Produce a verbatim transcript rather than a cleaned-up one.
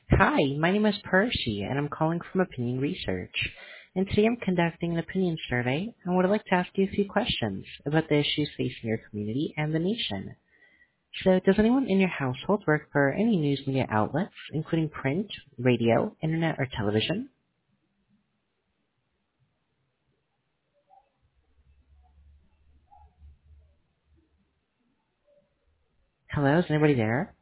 Hi, my name is Percy, and I'm calling from Opinion Research. And today I'm conducting an opinion survey and would like to ask you a few questions about the issues facing your community and the nation. So, does anyone in your household work for any news media outlets, including print, radio, internet, or television? Hello, is anybody there?